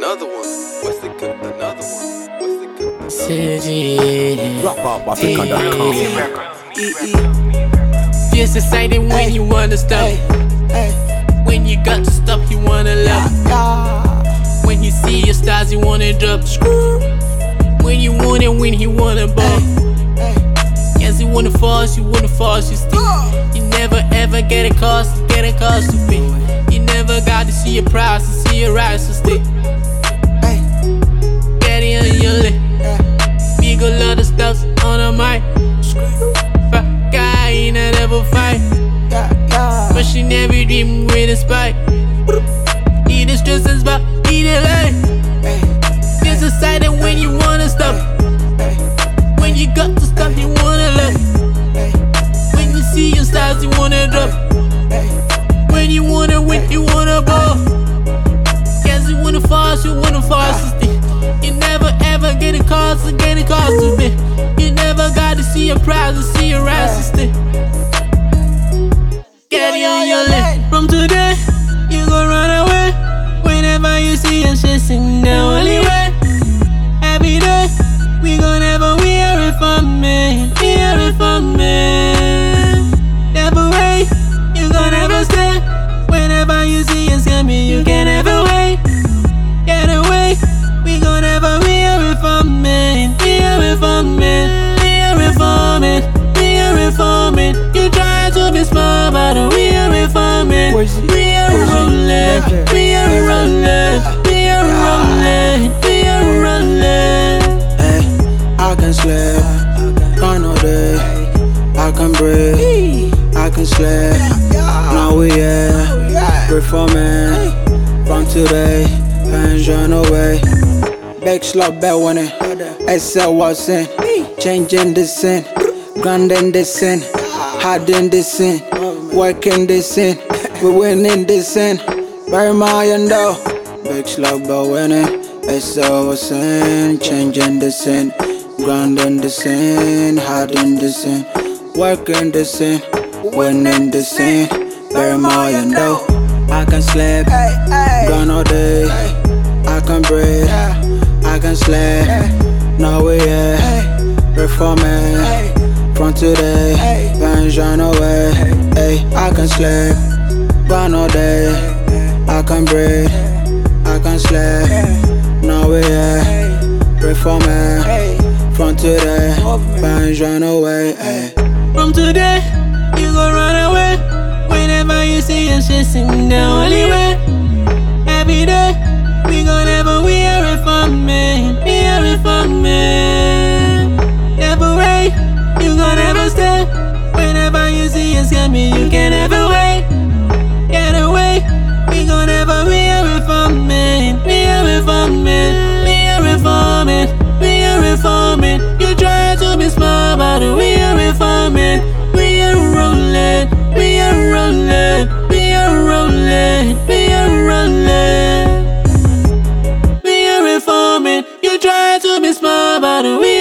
another one. What's the good? Another one. What's the good? City. RapUpAfrica.com. Just excited when you wanna stop. When you got to stop, you wanna laugh. When you see your stars, you wanna drop. When you wanna win, he wanna ball. Yes, you wanna force, you still. You never ever get a cost to be. You never got to see your prize, to see your rise, to stay. Get it on your lip. Big a lot of stuff on her mind. But guy ain't never fight. But she never dream with a spike. Need the stress and spot, need a light. There's a side that when you wanna stop. When you got to stop, you wanna let. When you see your stars, you wanna drop. When you wanna win, you wanna ball. Guess you wanna fast, to stay. You never ever get a cause to be. You never got to see your prize, to see your rise, to stay. Get it on your lip. From today, you gon' run away. Whenever you see us chasing the only way. Every day, we gon' never wear it for me. Never wait, you gon' never stay. Whenever you see us coming, you can never wait. Get away, we gon' never wear it for me. You try to be smart, but we are reforming. We are rolling. I can sleep, run all day. I can breathe, I can sleep. Now we reforming. From today, pains run away. Big slot bell winning. SL was in, changing the scene, grinding the scene, hiding the scene, working the scene. We winning the scene. Very million though. Big slot bell winning. SL was in, changing the scene, grinding the scene, hiding the scene, working the scene, winning the scene. Very million though. I can sleep, grind all day. I can breathe, I can sleep. Now we reforming. From today, pains run away. I can sleep, grind all day. I can breathe, I can sleep. Now we reforming. From today, pains run away. From today, you gon' run away. Whenever you see us chasing the only way. Every day, we gon' never wear it for me. Never wait, you gon' never stay. Whenever you see us coming, you can never wait. Get away, we gon' never wear it for me. You try to be smart, but we are reforming. We are rolling. We are reforming. You try to be smart, but we